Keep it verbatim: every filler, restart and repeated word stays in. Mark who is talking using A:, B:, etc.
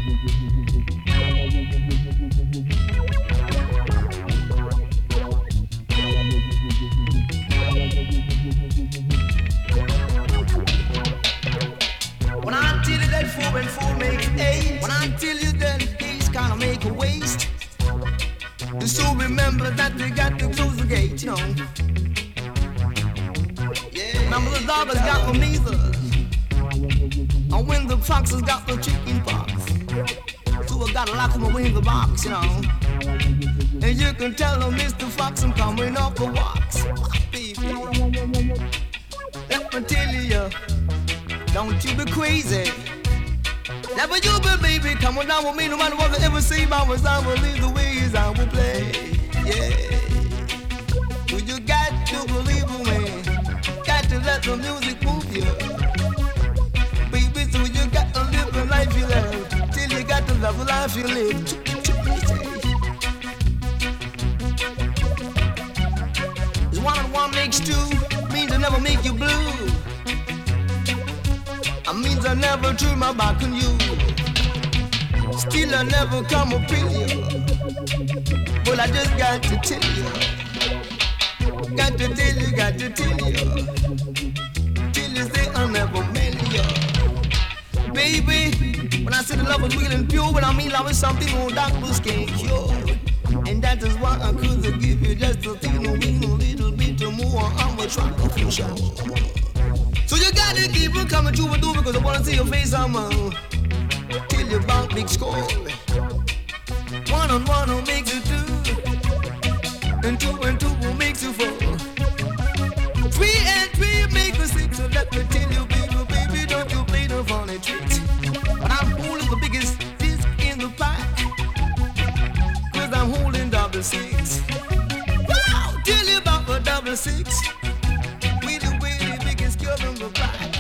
A: When I tell you that four and four make eight, when I tell you that these kind of make a waste, you so remember that they got to close the gate, you know. Yeah. Remember the dog has got the measles, and when the fox has got the chicken pox, so I gotta lock him away in the box, you know. And you can tell him, Mister Fox, I'm coming off the walks, baby. Let me tell you. Don't you be crazy. Never you be, baby. Come on down with me. No matter what I ever say about us, I will leave the ways I will play. Yeah. Well, you got to believe me. Got to let the music move you. Baby, so you got to live the life you love. Till you got to love the life you live. It's one and one makes two. Means I never make you blue. I means I never turn my back on you. Still I never come up in you. But I just got to tell you. Got to tell you, got to tell you. Till you say I'll never marry you. Baby, when I say the love is real and pure, but I mean love is something no doctors can't cure. And that is why I could give you just a little, little, little bit more. I'm a try for sure. So you gotta keep on coming through and through because I wanna see your face, I'm uh, till you bout big score. One on one will make you two, and two and two will make you four. Three and three make you six, so let me tell you, baby, baby, don't you play the funny tricks. But I'm holding the biggest disc in the pack, cause I'm holding double six. Wow, tell you about the double six. From the back.